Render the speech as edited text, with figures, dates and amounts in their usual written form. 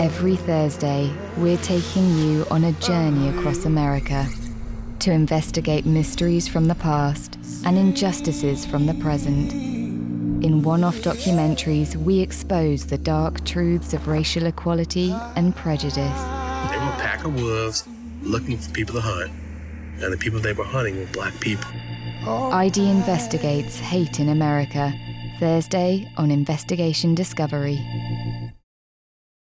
Every Thursday, we're taking you on a journey across America to investigate mysteries from the past and injustices from the present. In one-off documentaries, we expose the dark truths of racial equality and prejudice. They were a pack of wolves looking for people to hunt, and the people they were hunting were black people. ID investigates hate in America, Thursday on Investigation Discovery.